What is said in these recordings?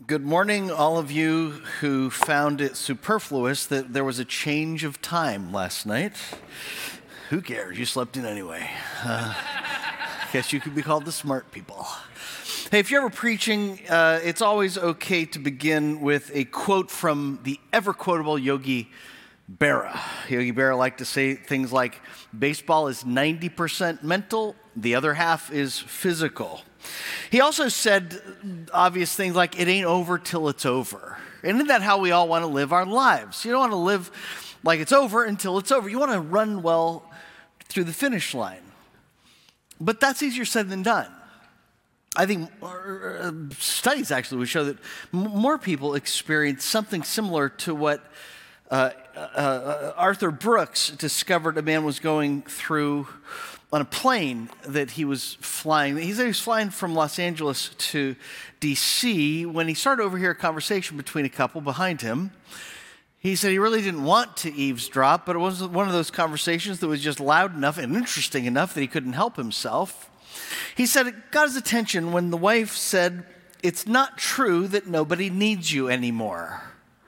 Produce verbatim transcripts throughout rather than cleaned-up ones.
Good morning, all of you who found it superfluous that there was a change of time last night. Who cares? You slept in anyway. Uh, guess you could be called the smart people. Hey, if you're ever preaching, uh, it's always okay to begin with a quote from the ever-quotable Yogi Berra. Yogi Berra liked to say things like, baseball is ninety percent mental, the other half is physical. He also said obvious things like, it ain't over till it's over. And isn't that how we all want to live our lives? You don't want to live like it's over until it's over. You want to run well through the finish line. But that's easier said than done. I think uh, studies actually would show that m- more people experience something similar to what uh, uh, Arthur Brooks discovered a man was going through on a plane that he was flying. He said he was flying from Los Angeles to D C when he started to overhear a conversation between a couple behind him. He said he really didn't want to eavesdrop, but it was one of those conversations that was just loud enough and interesting enough that he couldn't help himself. He said it got his attention when the wife said, "It's not true that nobody needs you anymore."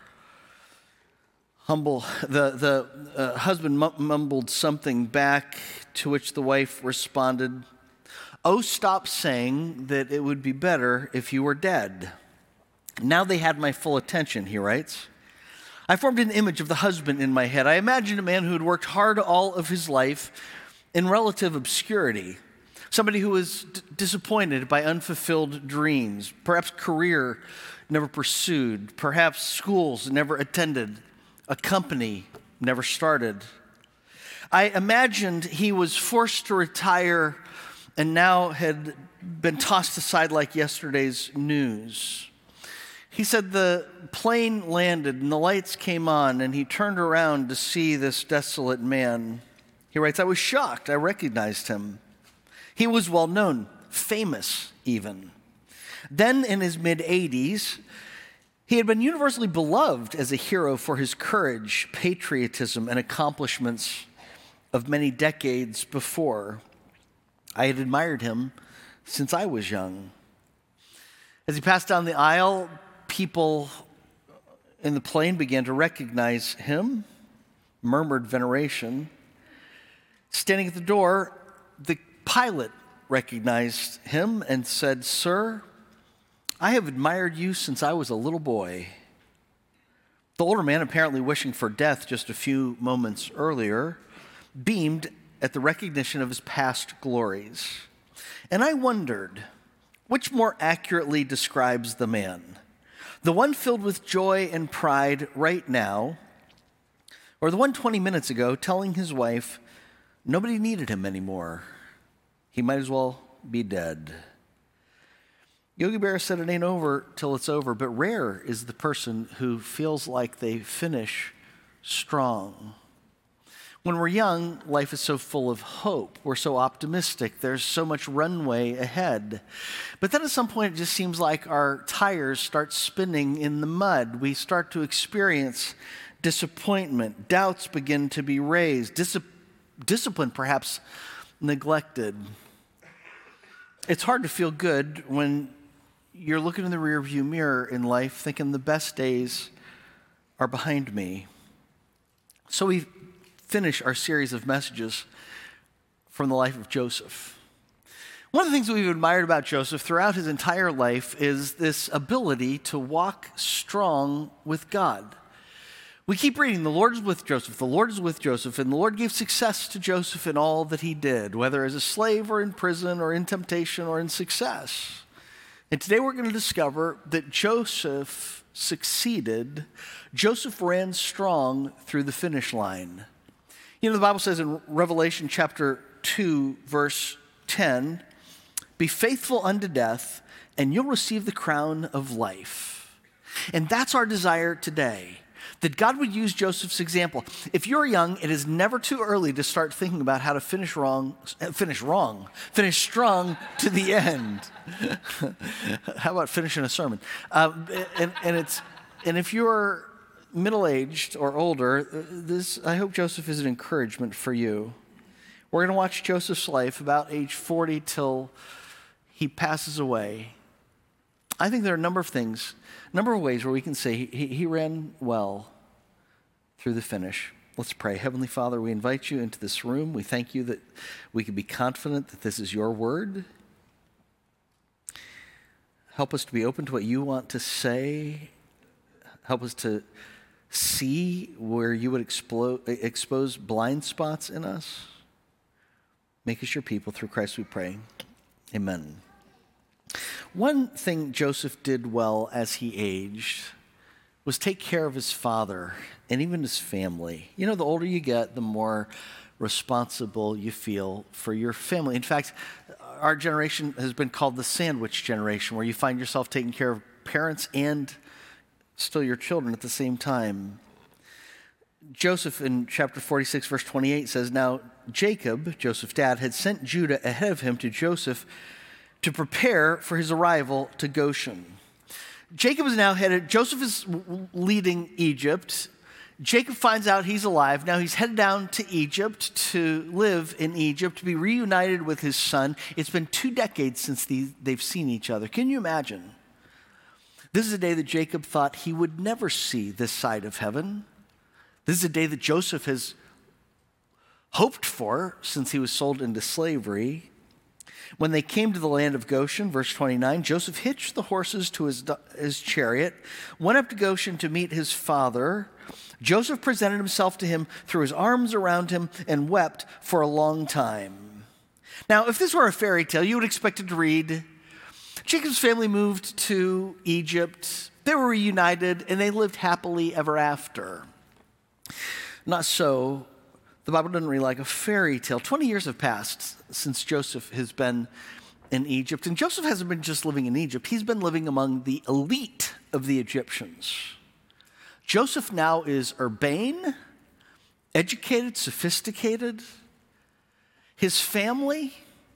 Humble, the, the uh, husband mumbled something back, to which the wife responded, "Oh, stop saying that it would be better if you were dead." Now they had my full attention, he writes. I formed an image of the husband in my head. I imagined a man who had worked hard all of his life in relative obscurity. Somebody who was d- disappointed by unfulfilled dreams, perhaps career never pursued, perhaps schools never attended, a company never started. I imagined he was forced to retire and now had been tossed aside like yesterday's news. He said the plane landed and the lights came on and he turned around to see this desolate man. He writes, I was shocked. I recognized him. He was well known, famous even. Then in his mid-eighties, he had been universally beloved as a hero for his courage, patriotism, and accomplishments of many decades before. I had admired him since I was young. As he passed down the aisle, people in the plane began to recognize him, murmured veneration. Standing at the door, the pilot recognized him and said, "Sir, I have admired you since I was a little boy." The older man, apparently wishing for death just a few moments earlier, beamed at the recognition of his past glories. And I wondered, which more accurately describes the man? The one filled with joy and pride right now, or the one twenty minutes ago telling his wife nobody needed him anymore? He might as well be dead. Yogi Berra said it ain't over till it's over, but rare is the person who feels like they finish strong. When we're young, life is so full of hope. We're so optimistic. There's so much runway ahead. But then at some point, it just seems like our tires start spinning in the mud. We start to experience disappointment. Doubts begin to be raised. Dis- discipline, perhaps, neglected. It's hard to feel good when you're looking in the rearview mirror in life thinking the best days are behind me. So we finish our series of messages from the life of Joseph. One of the things that we've admired about Joseph throughout his entire life is this ability to walk strong with God. We keep reading, the Lord is with Joseph, the Lord is with Joseph, and the Lord gave success to Joseph in all that he did, whether as a slave or in prison or in temptation or in success. And today we're going to discover that Joseph succeeded. Joseph ran strong through the finish line. You know, the Bible says in Revelation chapter two, verse ten, "Be faithful unto death, and you'll receive the crown of life." And that's our desire today, that God would use Joseph's example. If you're young, it is never too early to start thinking about how to finish wrong, finish wrong, finish strong to the end. How about finishing a sermon? Uh, and, and it's and if you're middle-aged or older, this I hope Joseph is an encouragement for you. We're going to watch Joseph's life about age forty till he passes away. I think there are a number of things, a number of ways where we can say he, he ran well through the finish. Let's pray. Heavenly Father, we invite you into this room. We thank you that we can be confident that this is your word. Help us to be open to what you want to say. Help us to see where you would explode, expose blind spots in us. Make us your people. Through Christ we pray. Amen. One thing Joseph did well as he aged was take care of his father and even his family. You know, the older you get, the more responsible you feel for your family. In fact, our generation has been called the sandwich generation, where you find yourself taking care of parents and still your children at the same time. Joseph in chapter forty-six, verse twenty-eight says, "Now Jacob, Joseph's dad, had sent Judah ahead of him to Joseph to prepare for his arrival to Goshen." Jacob is now headed, Joseph is leading Egypt. Jacob finds out he's alive. Now he's headed down to Egypt to live in Egypt, to be reunited with his son. It's been two decades since they've seen each other. Can you imagine? This is a day that Jacob thought he would never see this side of heaven. This is a day that Joseph has hoped for since he was sold into slavery. When they came to the land of Goshen, verse twenty-nine, Joseph hitched the horses to his, his chariot, went up to Goshen to meet his father. Joseph presented himself to him, threw his arms around him, and wept for a long time. Now, if this were a fairy tale, you would expect it to read, Jacob's family moved to Egypt, they were reunited, and they lived happily ever after. Not so. The Bible doesn't read like a fairy tale. twenty years have passed since Joseph has been in Egypt. And Joseph hasn't been just living in Egypt. He's been living among the elite of the Egyptians. Joseph now is urbane, educated, sophisticated. His family,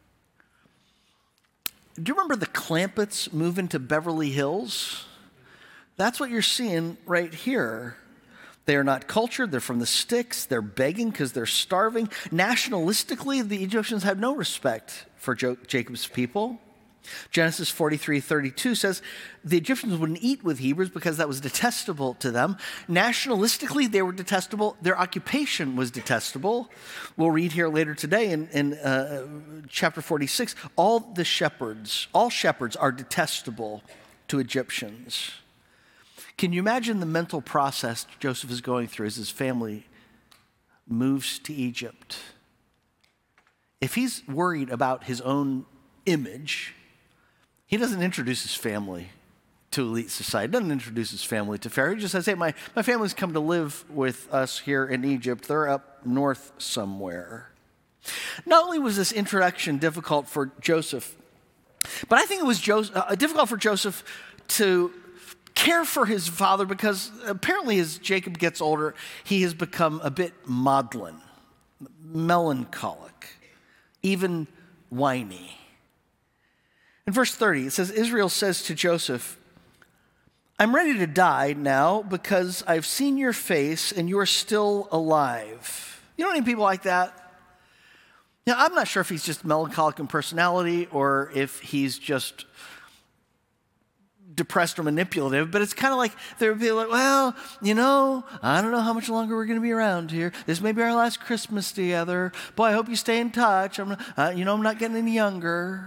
do you remember the Clampetts moving to Beverly Hills? That's what you're seeing right here. They are not cultured. They're from the sticks. They're begging because they're starving. Nationalistically, the Egyptians had no respect for jo- Jacob's people. Genesis forty-three thirty-two says the Egyptians wouldn't eat with Hebrews because that was detestable to them. Nationalistically, they were detestable. Their occupation was detestable. We'll read here later today in, in uh, chapter forty-six, all the shepherds, all shepherds are detestable to Egyptians. Can you imagine the mental process Joseph is going through as his family moves to Egypt? If he's worried about his own image, he doesn't introduce his family to elite society, doesn't introduce his family to Pharaoh. He just says, hey, my, my family's come to live with us here in Egypt. They're up north somewhere. Not only was this introduction difficult for Joseph, but I think it was Joseph, uh, difficult for Joseph to care for his father, because apparently as Jacob gets older, he has become a bit maudlin, melancholic, even whiny. In verse thirty, it says, Israel says to Joseph, I'm ready to die now because I've seen your face and you are still alive. You know any people like that? Now, I'm not sure if he's just melancholic in personality or if he's just depressed or manipulative, but it's kind of like they'd be like, well, you know, I don't know how much longer we're going to be around here. This may be our last Christmas together. Boy, I hope you stay in touch. I'm not, uh, you know, I'm not getting any younger.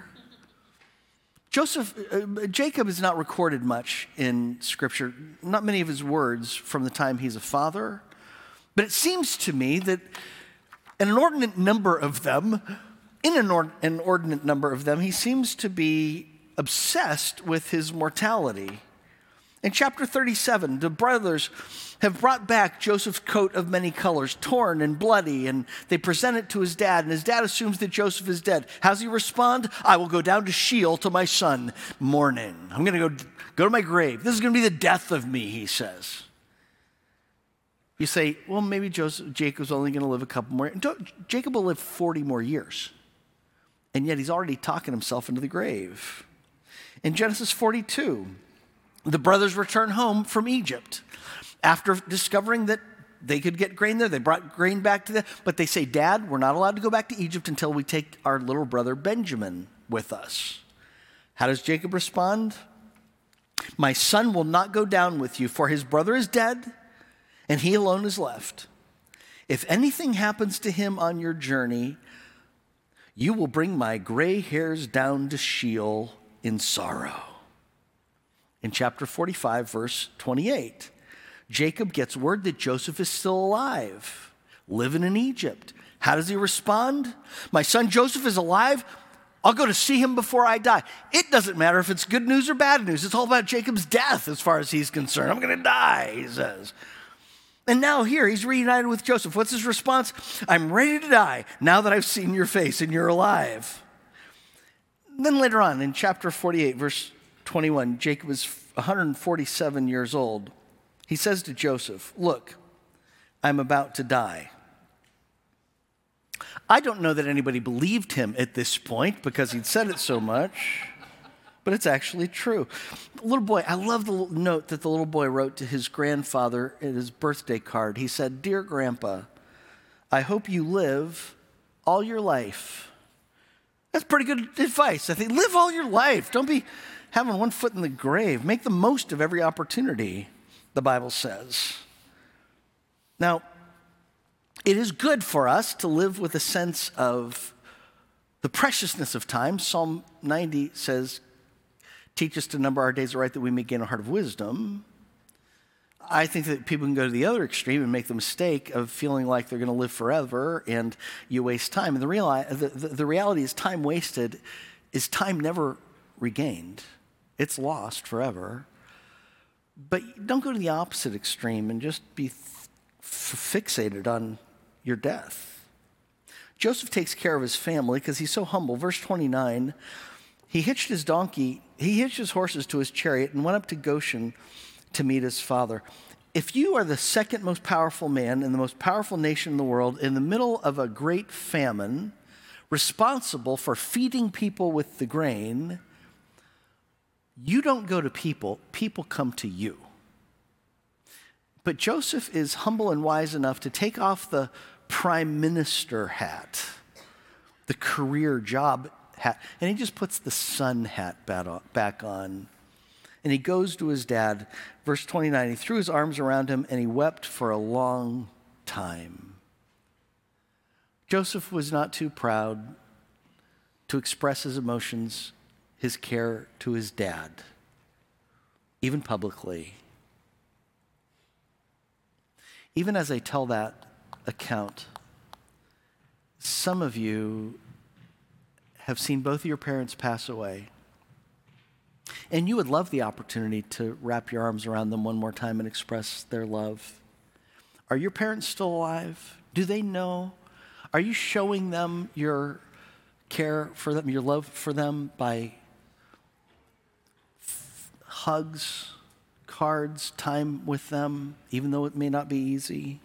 Joseph, uh, Jacob is not recorded much in Scripture, not many of his words from the time he's a father, but it seems to me that an inordinate number of them, in an inord- inordinate number of them, he seems to be obsessed with his mortality. In chapter thirty-seven, the brothers have brought back Joseph's coat of many colors, torn and bloody, and they present it to his dad, and his dad assumes that Joseph is dead. How does he respond? I will go down to Sheol to my son, mourning. I'm going to go, go to my grave. This is going to be the death of me, he says. You say, well, maybe Joseph, Jacob's only going to live a couple more. Jacob will live forty more years, and yet he's already talking himself into the grave. In Genesis forty-two, the brothers return home from Egypt after discovering that they could get grain there. They brought grain back to them, but they say, Dad, we're not allowed to go back to Egypt until we take our little brother Benjamin with us. How does Jacob respond? My son will not go down with you, for his brother is dead, and he alone is left. If anything happens to him on your journey, you will bring my gray hairs down to Sheol in sorrow." In chapter forty-five, verse twenty-eight, Jacob gets word that Joseph is still alive, living in Egypt. How does he respond? "My son Joseph is alive. I'll go to see him before I die." It doesn't matter if it's good news or bad news. It's all about Jacob's death as far as he's concerned. "I'm going to die," he says. And now here, he's reunited with Joseph. What's his response? "I'm ready to die now that I've seen your face and you're alive." Then later on in chapter forty-eight, verse twenty-one, Jacob is one hundred forty-seven years old. He says to Joseph, "Look, I'm about to die." I don't know that anybody believed him at this point because he'd said it so much, but it's actually true. The little boy, I love the little note that the little boy wrote to his grandfather in his birthday card. He said, "Dear Grandpa, I hope you live all your life." That's pretty good advice. I think live all your life. Don't be having one foot in the grave. Make the most of every opportunity, the Bible says. Now, it is good for us to live with a sense of the preciousness of time. Psalm ninety says, "Teach us to number our days aright that we may gain a heart of wisdom." I think that people can go to the other extreme and make the mistake of feeling like they're going to live forever and you waste time. And the, reali- the, the, the reality is time wasted is time never regained. It's lost forever. But don't go to the opposite extreme and just be f- fixated on your death. Joseph takes care of his family because he's so humble. Verse twenty-nine, he hitched his donkey, he hitched his horses to his chariot and went up to Goshen to meet his father. If you are the second most powerful man in the most powerful nation in the world, in the middle of a great famine, responsible for feeding people with the grain, you don't go to people, people come to you. But Joseph is humble and wise enough to take off the prime minister hat, the career job hat, and he just puts the son hat back on. And he goes to his dad. Verse twenty-nine, he threw his arms around him and he wept for a long time. Joseph was not too proud to express his emotions, his care to his dad, even publicly. Even as I tell that account, some of you have seen both of your parents pass away. And you would love the opportunity to wrap your arms around them one more time and express their love. Are your parents still alive? Do they know? Are you showing them your care for them, your love for them by f- hugs, cards, time with them, even though it may not be easy?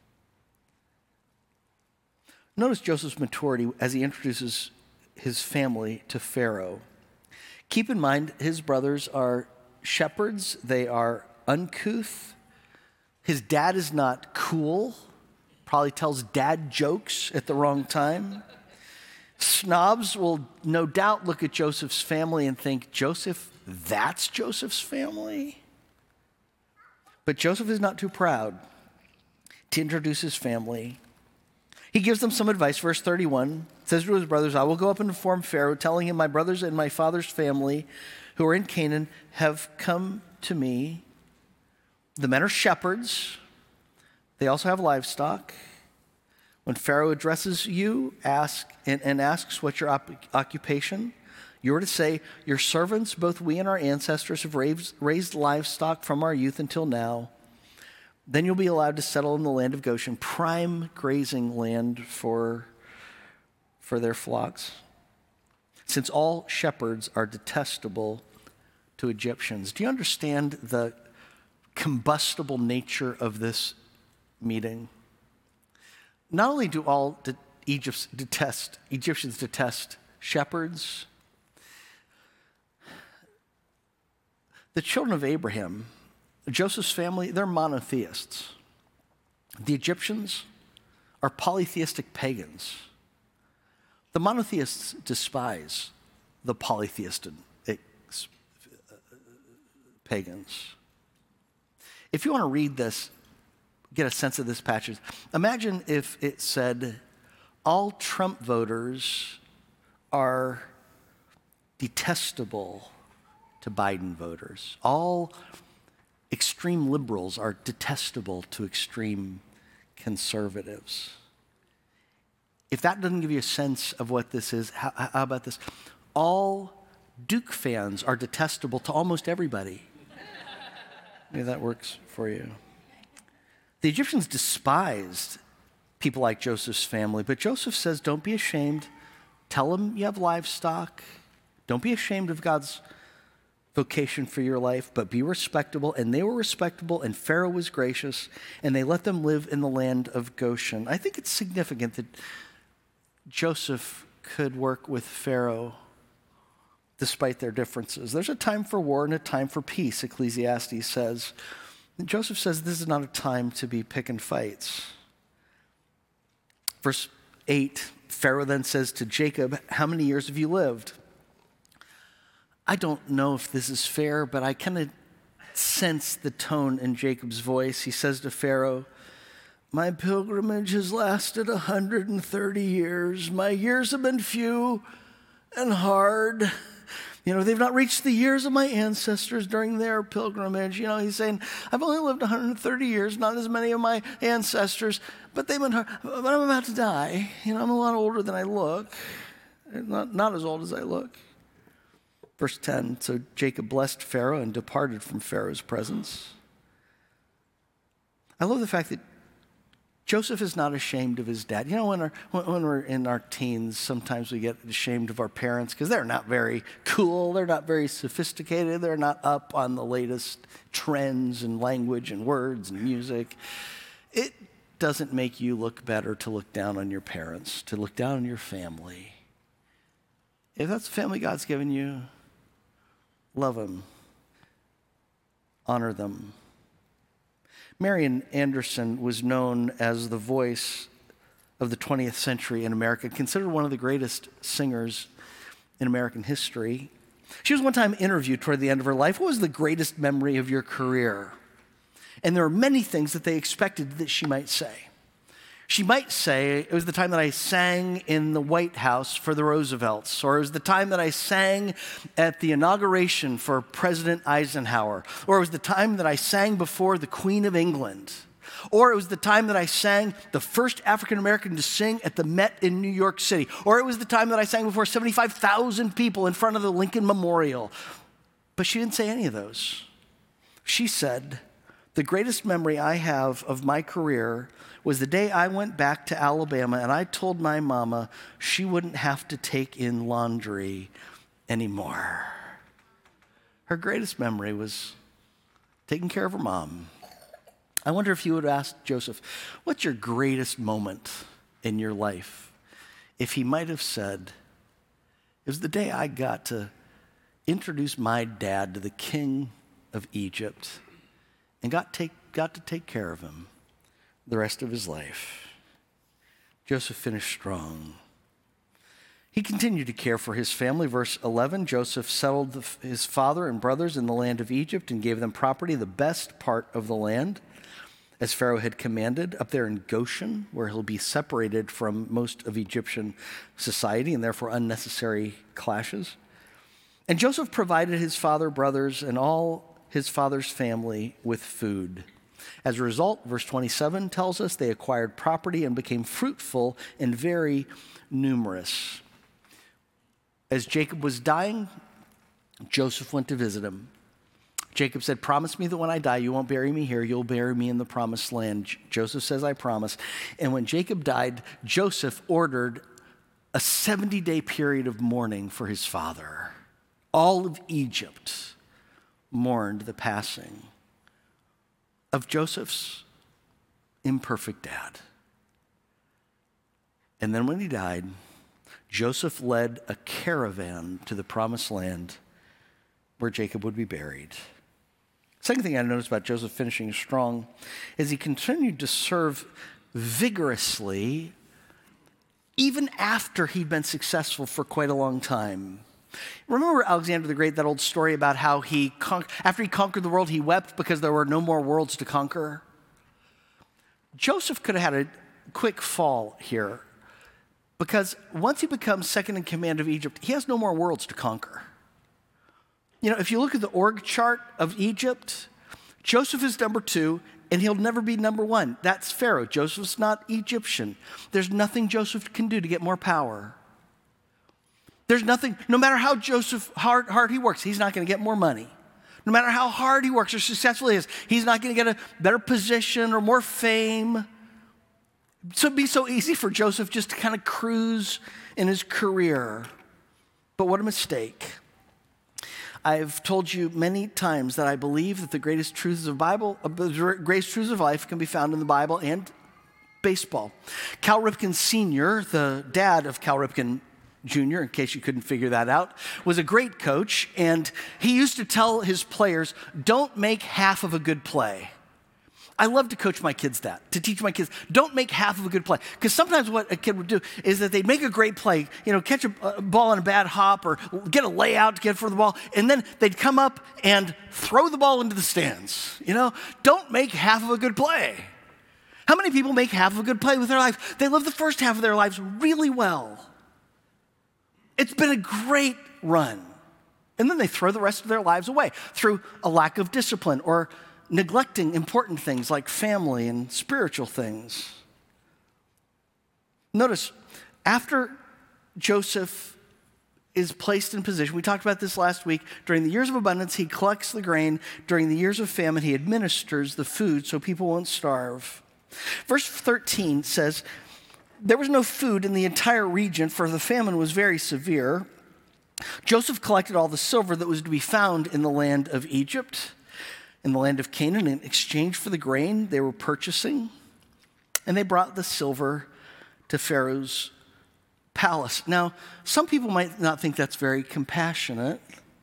Notice Joseph's maturity as he introduces his family to Pharaoh. Keep in mind, his brothers are shepherds. They are uncouth. His dad is not cool. Probably tells dad jokes at the wrong time. Snobs will no doubt look at Joseph's family and think, Joseph, that's Joseph's family? But Joseph is not too proud to introduce his family. He gives them some advice. Verse thirty-one says to his brothers, "I will go up and inform Pharaoh, telling him, my brothers and my father's family who are in Canaan have come to me. The men are shepherds. They also have livestock. When Pharaoh addresses you ask and, and asks what's your op- occupation, you are to say, your servants, both we and our ancestors, have raised, raised livestock from our youth until now. Then you'll be allowed to settle in the land of Goshen, prime grazing land for, for their flocks, since all shepherds are detestable to Egyptians." Do you understand the combustible nature of this meeting? Not only do all de- Egypt's detest, Egyptians detest shepherds, the children of Abraham, Joseph's family, they're monotheists. The Egyptians are polytheistic pagans. The monotheists despise the polytheistic pagans. If you want to read this, get a sense of this passage, imagine if it said, all Trump voters are detestable to Biden voters. All extreme liberals are detestable to extreme conservatives. If that doesn't give you a sense of what this is, how, how about this? All Duke fans are detestable to almost everybody. Maybe that works for you. The Egyptians despised people like Joseph's family, but Joseph says, don't be ashamed. Tell them you have livestock. Don't be ashamed of God's vocation for your life, but be respectable. And they were respectable, and Pharaoh was gracious, and they let them live in the land of Goshen. I think it's significant that Joseph could work with Pharaoh despite their differences. There's a time for war and a time for peace, Ecclesiastes says. And Joseph says this is not a time to be picking fights. Verse eight, Pharaoh then says to Jacob, how many years have you lived? I don't know if this is fair, but I kind of sense the tone in Jacob's voice. He says to Pharaoh, my pilgrimage has lasted one hundred thirty years. My years have been few and hard. You know, they've not reached the years of my ancestors during their pilgrimage. You know, he's saying, I've only lived one hundred thirty years, not as many of my ancestors, but they've been hard. But I'm about to die. You know, I'm a lot older than I look. Not, not as old as I look. Verse ten, so Jacob blessed Pharaoh and departed from Pharaoh's presence. I love the fact that Joseph is not ashamed of his dad. You know, when, our, when, when we're in our teens, sometimes we get ashamed of our parents because they're not very cool, they're not very sophisticated, they're not up on the latest trends and language and words and music. It doesn't make you look better to look down on your parents, to look down on your family. If that's the family God's given you, love them, honor them. Marian Anderson was known as the voice of the twentieth century in America, considered one of the greatest singers in American history. She was one time interviewed toward the end of her life. What was the greatest memory of your career? And there are many things that they expected that she might say. She might say, it was the time that I sang in the White House for the Roosevelts, or it was the time that I sang at the inauguration for President Eisenhower, or it was the time that I sang before the Queen of England, or it was the time that I sang the first African American to sing at the Met in New York City, or it was the time that I sang before seventy-five thousand people in front of the Lincoln Memorial. But she didn't say any of those. She said, the greatest memory I have of my career was the day I went back to Alabama and I told my mama she wouldn't have to take in laundry anymore. Her greatest memory was taking care of her mom. I wonder if you would ask Joseph, what's your greatest moment in your life? If he might have said, it was the day I got to introduce my dad to the king of Egypt and got, take, got to take care of him the rest of his life. Joseph finished strong. He continued to care for his family. Verse eleven, Joseph settled the, his father and brothers in the land of Egypt and gave them property, the best part of the land, as Pharaoh had commanded, up there in Goshen, where he'll be separated from most of Egyptian society and therefore unnecessary clashes. And Joseph provided his father, brothers, and all his father's family with food. As a result, verse twenty-seven tells us they acquired property and became fruitful and very numerous. As Jacob was dying, Joseph went to visit him. Jacob said, promise me that when I die, you won't bury me here, you'll bury me in the promised land. J- Joseph says, I promise. And when Jacob died, Joseph ordered a seventy-day period of mourning for his father. All of Egypt mourned the passing of Joseph's imperfect dad. And then when he died, Joseph led a caravan to the promised land where Jacob would be buried. Second thing I noticed about Joseph finishing strong is he continued to serve vigorously even after he'd been successful for quite a long time. Remember Alexander the Great, that old story about how he, con- after he conquered the world, he wept because there were no more worlds to conquer? Joseph could have had a quick fall here, because once he becomes second in command of Egypt, he has no more worlds to conquer. You know, if you look at the org chart of Egypt, Joseph is number two, and he'll never be number one. That's Pharaoh. Joseph's not Egyptian. There's nothing Joseph can do to get more power. There's nothing, no matter how Joseph hard, hard he works, he's not going to get more money. No matter how hard he works or successful he is, he's not going to get a better position or more fame. So it'd be so easy for Joseph just to kind of cruise in his career. But what a mistake. I've told you many times that I believe that the greatest truths of Bible, the greatest truths of life can be found in the Bible and baseball. Cal Ripken Senior, the dad of Cal Ripken Junior, in case you couldn't figure that out, was a great coach, and he used to tell his players, don't make half of a good play. I love to coach my kids that, to teach my kids, don't make half of a good play. Because sometimes what a kid would do is that they'd make a great play, you know, catch a, a ball on a bad hop or get a layout to get for the ball, and then they'd come up and throw the ball into the stands. You know, don't make half of a good play. How many people make half of a good play with their life? They live the first half of their lives really well. It's been a great run. And then they throw the rest of their lives away through a lack of discipline or neglecting important things like family and spiritual things. Notice, after Joseph is placed in position, we talked about this last week, during the years of abundance, he collects the grain. During the years of famine, he administers the food so people won't starve. Verse thirteen says, there was no food in the entire region, for the famine was very severe. Joseph collected all the silver that was to be found in the land of Egypt, in the land of Canaan, in exchange for the grain they were purchasing. And they brought the silver to Pharaoh's palace. Now, some people might not think that's very compassionate.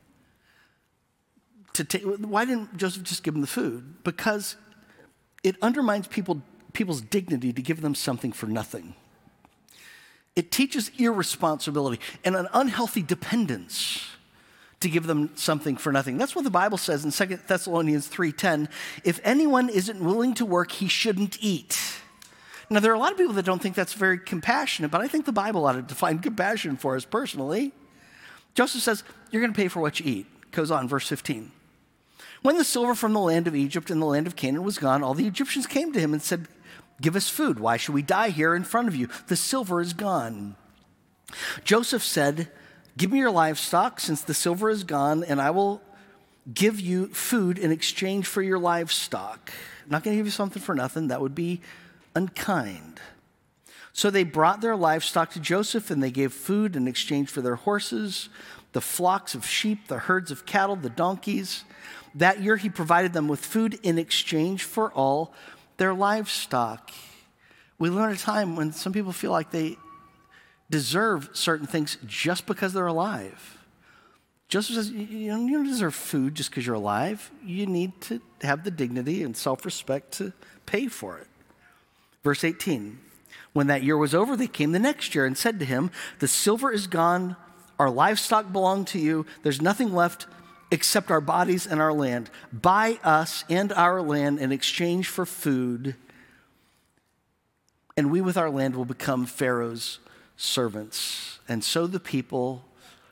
To take, why didn't Joseph just give them the food? Because it undermines people, people's dignity to give them something for nothing. It teaches irresponsibility and an unhealthy dependence to give them something for nothing. That's what the Bible says in Second Thessalonians three ten. If anyone isn't willing to work, he shouldn't eat. Now, there are a lot of people that don't think that's very compassionate, but I think the Bible ought to define compassion for us personally. Joseph says, you're going to pay for what you eat. Goes on, verse fifteen. When the silver from the land of Egypt and the land of Canaan was gone, all the Egyptians came to him and said, give us food. Why should we die here in front of you? The silver is gone. Joseph said, give me your livestock since the silver is gone, and I will give you food in exchange for your livestock. I'm not going to give you something for nothing. That would be unkind. So they brought their livestock to Joseph, and they gave food in exchange for their horses, the flocks of sheep, the herds of cattle, the donkeys. That year he provided them with food in exchange for all their livestock. We live in a time when some people feel like they deserve certain things just because they're alive. Joseph says, you don't deserve food just because you're alive. You need to have the dignity and self-respect to pay for it. Verse eighteen, when that year was over, they came the next year and said to him, the silver is gone, our livestock belong to you, there's nothing left except our bodies and our land. Buy us and our land in exchange for food, and we with our land will become Pharaoh's servants. And so the people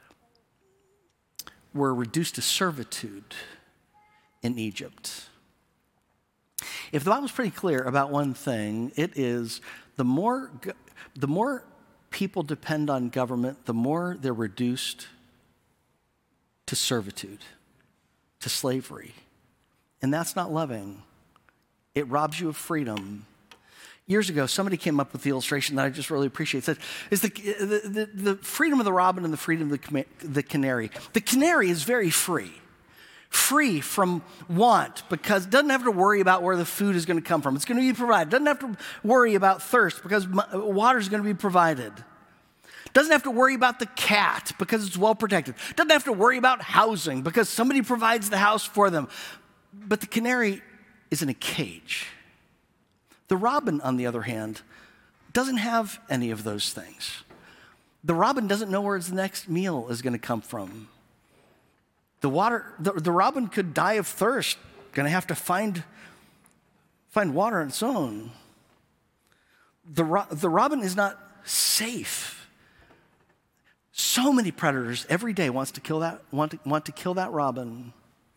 were reduced to servitude in Egypt. If the Bible's pretty clear about one thing, it is the more, the more people depend on government, the more they're reduced to servitude, to slavery. And that's not loving. It robs you of freedom. Years ago, somebody came up with the illustration that I just really appreciate. It says, it's the, the, the, the freedom of the robin and the freedom of the, the canary. The canary is very free. Free from want, because it doesn't have to worry about where the food is going to come from. It's going to be provided. Doesn't have to worry about thirst, because water is going to be provided. Doesn't have to worry about the cat, because it's well protected. Doesn't have to worry about housing, because somebody provides the house for them. But the canary is in a cage. The robin, on the other hand, doesn't have any of those things. The robin doesn't know where his next meal is going to come from. The water, the, the robin could die of thirst, going to have to find, find water on its own. The, ro- the robin is not safe. So many predators every day wants to kill that, want to, want to kill that robin.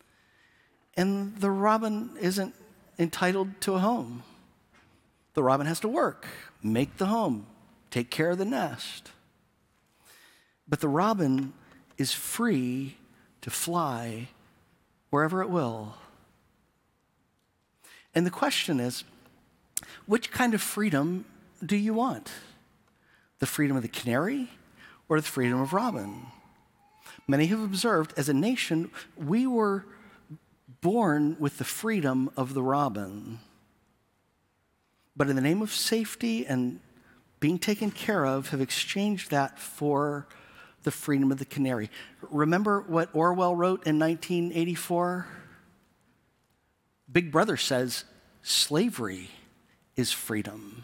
And the robin isn't entitled to a home. The robin has to work, make the home, take care of the nest. But the robin is free to fly wherever it will. And the question is, which kind of freedom do you want? The freedom of the canary or the freedom of robin? Many have observed, as a nation, we were born with the freedom of the robin. But in the name of safety and being taken care of, have exchanged that for the freedom of the canary. Remember what Orwell wrote in nineteen eighty-four? Big Brother says, slavery is freedom.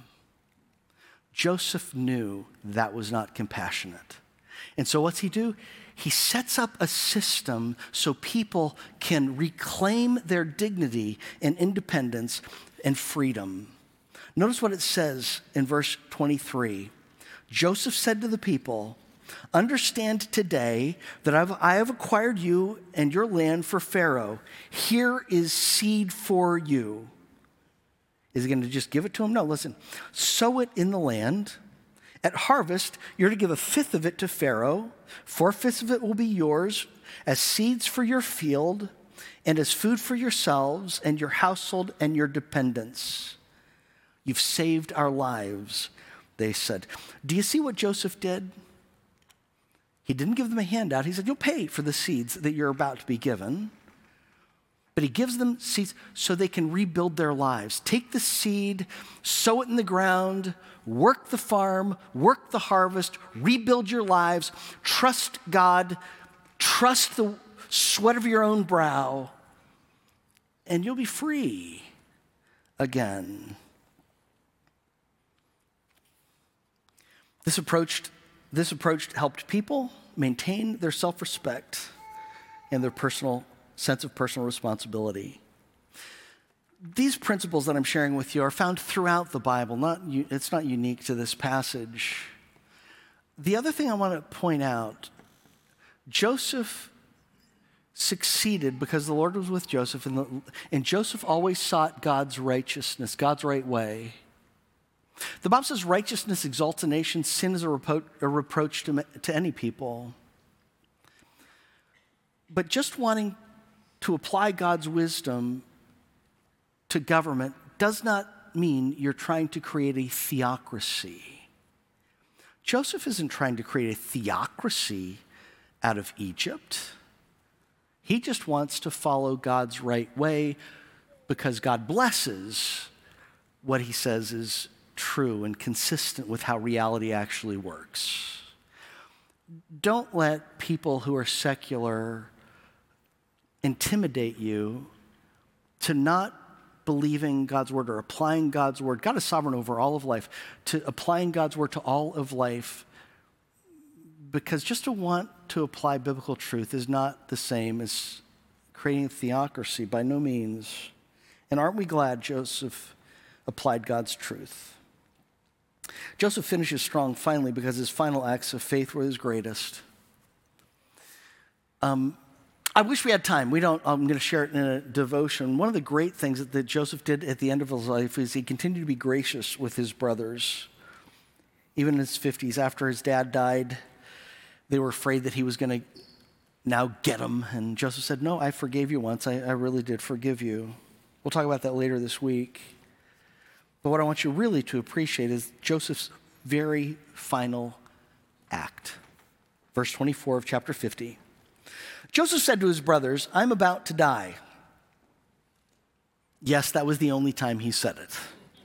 Joseph knew that was not compassionate. And so what's he do? He sets up a system so people can reclaim their dignity and independence and freedom. Notice what it says in verse twenty-three. Joseph said to the people, understand today that I've, I have acquired you and your land for Pharaoh. Here is seed for you. Is he going to just give it to him? No, listen. Sow it in the land. At harvest, you're to give a fifth of it to Pharaoh. Four-fifths of it will be yours as seeds for your field and as food for yourselves and your household and your dependents. You've saved our lives, they said. Do you see what Joseph did? He didn't give them a handout. He said, you'll pay for the seeds that you're about to be given. But he gives them seeds so they can rebuild their lives. Take the seed, sow it in the ground, work the farm, work the harvest, rebuild your lives, trust God, trust the sweat of your own brow, and you'll be free again. This approach, this approach helped people maintain their self-respect and their personal sense of personal responsibility. These principles that I'm sharing with you are found throughout the Bible. Not, it's not unique to this passage. The other thing I want to point out, Joseph succeeded because the Lord was with Joseph, and, the, and Joseph always sought God's righteousness, God's right way. The Bible says righteousness exalts a nation, sin is a, repro- a reproach to, to any people. But just wanting to apply God's wisdom to government does not mean you're trying to create a theocracy. Joseph isn't trying to create a theocracy out of Egypt. He just wants to follow God's right way because God blesses what he says is true and consistent with how reality actually works. Don't let people who are secular intimidate you to not believing God's word or applying God's word. God is sovereign over all of life. To applying God's word to all of life, because just to want to apply biblical truth is not the same as creating a theocracy, by no means. And aren't we glad Joseph applied God's truth? Joseph finishes strong finally because his final acts of faith were his greatest. Um, I wish we had time. We don't. I'm going to share it in a devotion. One of the great things that, that Joseph did at the end of his life is he continued to be gracious with his brothers. Even in his fifties, after his dad died, they were afraid that he was going to now get them. And Joseph said, no, I forgave you once. I, I really did forgive you. We'll talk about that later this week. But what I want you really to appreciate is Joseph's very final act. Verse twenty-four of chapter fifty. Joseph said to his brothers, I'm about to die. Yes, that was the only time he said it.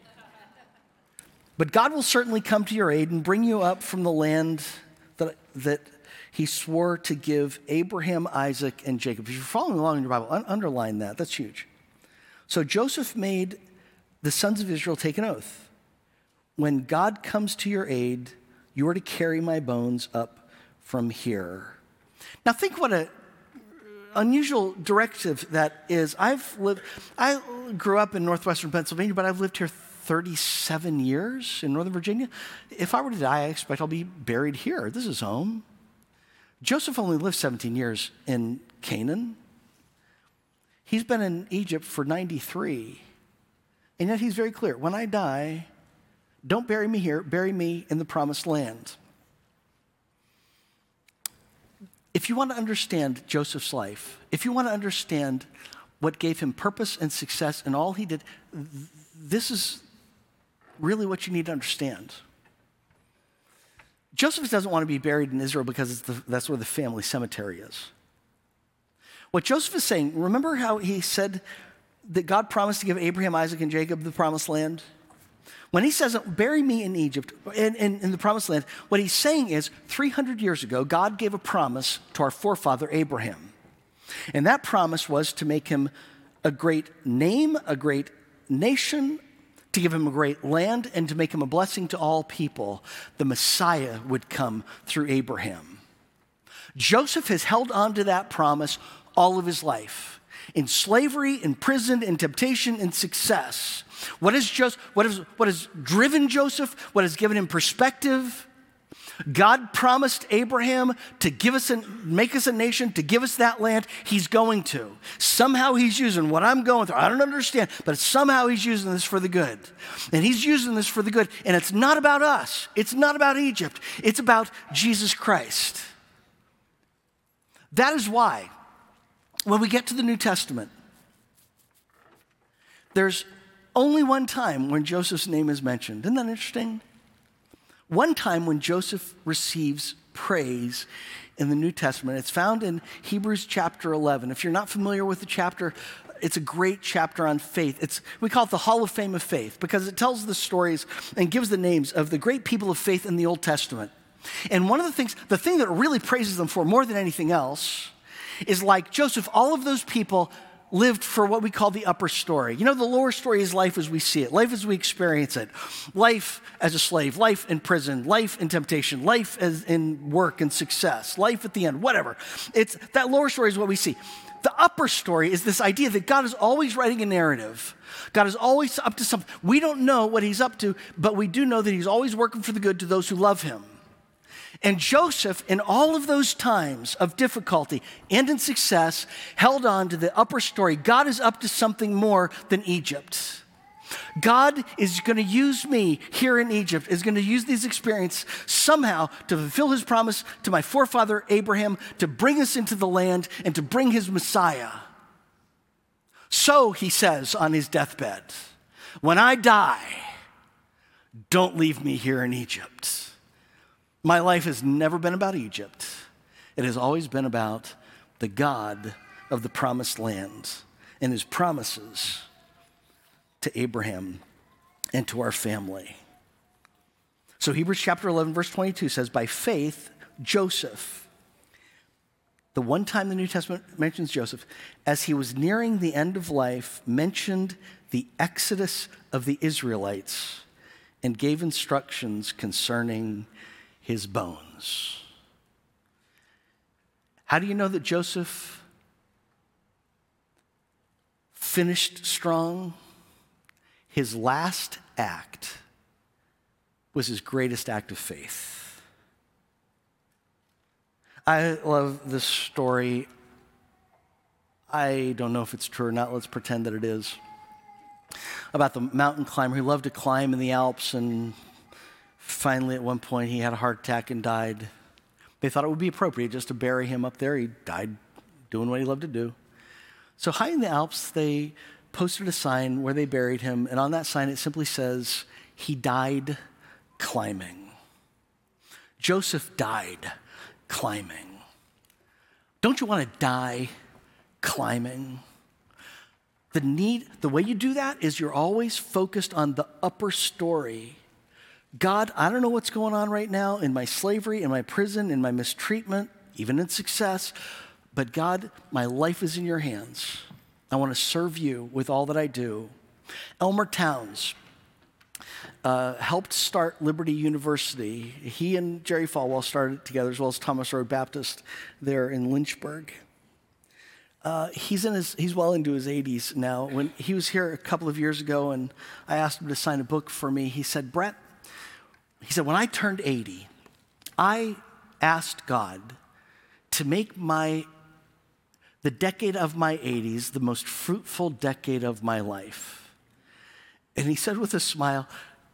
But God will certainly come to your aid and bring you up from the land that, that he swore to give Abraham, Isaac, and Jacob. If you're following along in your Bible, un- underline that. That's huge. So Joseph made the sons of Israel take an oath. When God comes to your aid, You are to carry my bones up from here. Now think what a unusual directive that is. I've lived, I grew up in northwestern Pennsylvania, but I've lived here thirty-seven years in Northern Virginia. If I were to die, I expect I'll be buried here. This is home. Joseph only lived seventeen years in Canaan. He's been in Egypt for ninety-three. And yet he's very clear. When I die, don't bury me here, bury me in the promised land. If you want to understand Joseph's life, if you want to understand what gave him purpose and success and all he did, this is really what you need to understand. Joseph doesn't want to be buried in Israel because it's the, that's where the family cemetery is. What Joseph is saying, remember how he said that God promised to give Abraham, Isaac, and Jacob the promised land? When he says, bury me in Egypt, in, in, in the promised land, what he's saying is three hundred years ago, God gave a promise to our forefather Abraham. And that promise was to make him a great name, a great nation, to give him a great land, and to make him a blessing to all people. The Messiah would come through Abraham. Joseph has held on to that promise all of his life. In slavery, in prison, in temptation, in success. What is Joseph, what is, what has driven Joseph? What has given him perspective? God promised Abraham to give us, a, make us a nation, to give us that land. He's going to. Somehow he's using what I'm going through. I don't understand, but somehow he's using this for the good. And he's using this for the good. And it's not about us. It's not about Egypt. It's about Jesus Christ. That is why, when we get to the New Testament, there's only one time when Joseph's name is mentioned. Isn't that interesting? One time when Joseph receives praise in the New Testament. It's found in Hebrews chapter eleven. If you're not familiar with the chapter, it's a great chapter on faith. It's, we call it the Hall of Fame of Faith because it tells the stories and gives the names of the great people of faith in the Old Testament. And one of the things, the thing that really praises them for more than anything else is like Joseph, all of those people lived for what we call the upper story. You know, the lower story is life as we see it, life as we experience it. Life as a slave, life in prison, life in temptation, life as in work and success, life at the end, whatever. It's that lower story is what we see. The upper story is this idea that God is always writing a narrative. God is always up to something. We don't know what he's up to, but we do know that he's always working for the good to those who love him. And Joseph, in all of those times of difficulty and in success, held on to the upper story. God is up to something more than Egypt. God is going to use me here in Egypt, is going to use these experiences somehow to fulfill his promise to my forefather Abraham, to bring us into the land and to bring his Messiah. So, he says on his deathbed, when I die, don't leave me here in Egypt. My life has never been about Egypt. It has always been about the God of the promised land and his promises to Abraham and to our family. So Hebrews chapter eleven, verse twenty-two says, by faith, Joseph, the one time the New Testament mentions Joseph, as he was nearing the end of life, mentioned the exodus of the Israelites and gave instructions concerning his bones. How do you know that Joseph finished strong? His last act was his greatest act of faith. I love this story. I don't know if it's true or not. Let's pretend that it is. About the mountain climber who loved to climb in the Alps, and finally, at one point, he had a heart attack and died. They thought it would be appropriate just to bury him up there. He died doing what he loved to do. So high in the Alps, they posted a sign where they buried him, and on that sign it simply says, he died climbing. Joseph died climbing. Don't you want to die climbing? The need, the way you do that is you're always focused on the upper story. God, I don't know what's going on right now in my slavery, in my prison, in my mistreatment, even in success, but God, my life is in your hands. I want to serve you with all that I do. Elmer Towns, uh, helped start Liberty University. He and Jerry Falwell started it together, as well as Thomas Road Baptist there in Lynchburg. Uh, he's in his he's well into his eighties now. When he was here a couple of years ago, and I asked him to sign a book for me, he said, "Brett," he said, "when I turned eighty, I asked God to make my the decade of my eighties the most fruitful decade of my life." And he said with a smile,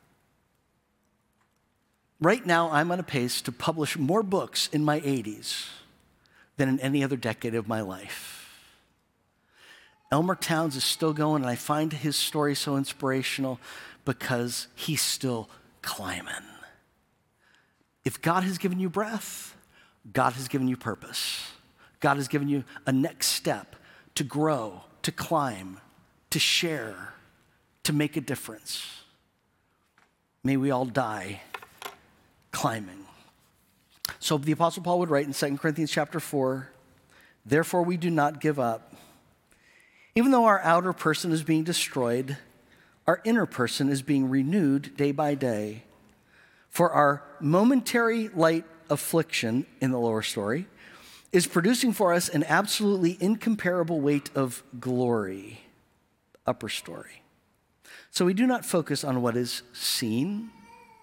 "Right now I'm on a pace to publish more books in my eighties than in any other decade of my life." Elmer Towns is still going, and I find his story so inspirational because he's still climbing. If God has given you breath, God has given you purpose. God has given you a next step to grow, to climb, to share, to make a difference. May we all die climbing. So the Apostle Paul would write in Second Corinthians chapter four, "Therefore we do not give up. Even though our outer person is being destroyed, our inner person is being renewed day by day. For our momentary light affliction," in the lower story, "is producing for us an absolutely incomparable weight of glory," upper story. So we do not focus on what is seen,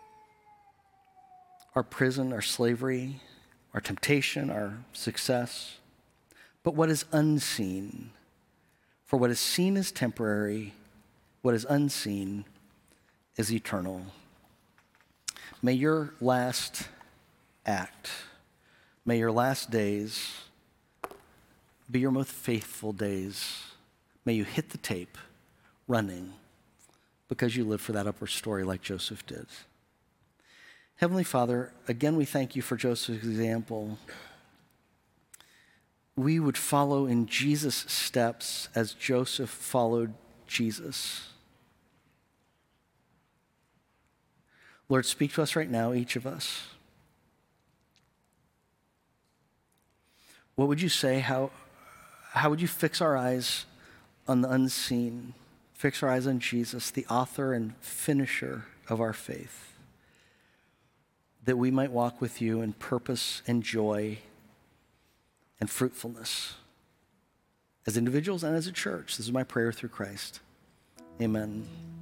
our prison, our slavery, our temptation, our success, but what is unseen. For what is seen is temporary, what is unseen is eternal. May your last act, may your last days be your most faithful days. May you hit the tape running because you live for that upper story like Joseph did. Heavenly Father, again, we thank you for Joseph's example. We would follow in Jesus' steps as Joseph followed Jesus. Lord, speak to us right now, each of us. What would you say? How, how would you fix our eyes on the unseen? Fix our eyes on Jesus, the author and finisher of our faith, that we might walk with you in purpose and joy and fruitfulness as individuals and as a church. This is my prayer through Christ. Amen.